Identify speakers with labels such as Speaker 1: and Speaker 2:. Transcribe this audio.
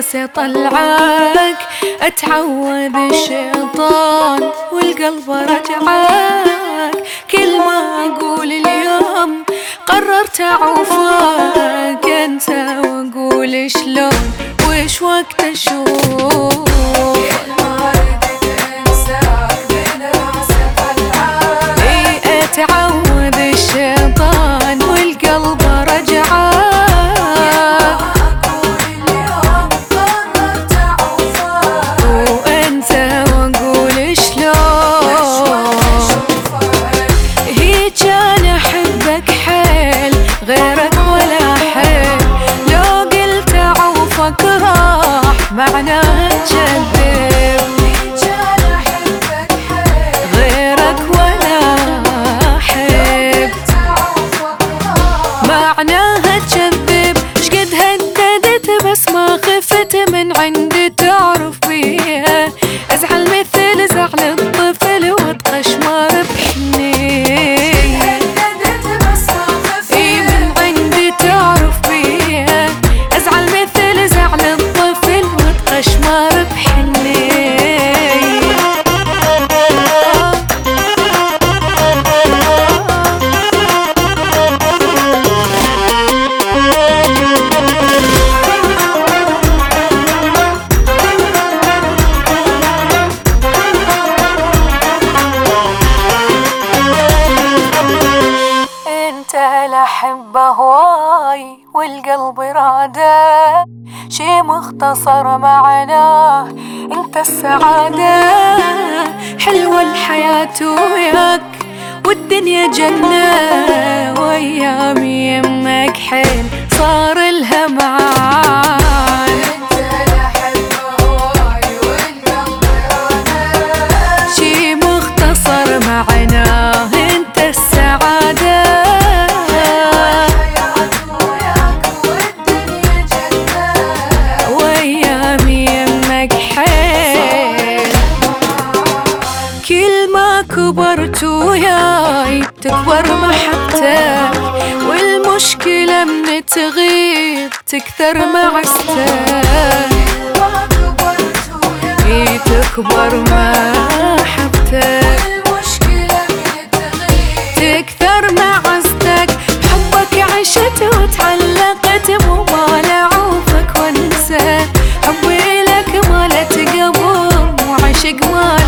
Speaker 1: راسي طلعك، اتعوذ الشيطان والقلب رجعك. كل ما اقول اليوم قررت اعوفك انسى، واقول شلون وش وقت اشوف. اتعوذ الشيطان والقلب رجعك. وانسى واقول شلون. هيج انا احبك حيل غيرك ولا حيل، لو قلت اعوفك راح معناها تكذب. معناها تكذب. شقد هددت بس ما خفت من عندي تعرف بيها، ازعل مثل زعل الطفل واتقشمر بحنية. هددت بس ما خفت من عندي تعرف بيها، ازعل مثل زعل الطفل واتقشمر بحنية. الأحبة هواي والقلب راده، شي مختصر معناه انت السعادة. حلوة الحياة وياك والدنيا جنة، وايام يمك حيل صار لها معان. انت الأحبة هواي والقلب راده، شي مختصر معناه انت السعادة. كل ما كبرت وياي تكبر محبتك، والمشكلة من تغيب تكثر معزتك. تكبر محبتك، والمشكلة من تغيب تكثر معزتك. بحبك عشت وتعلقت، مو مال اعوفك وانسى. حبي لك ما لا تقبل وعشق ما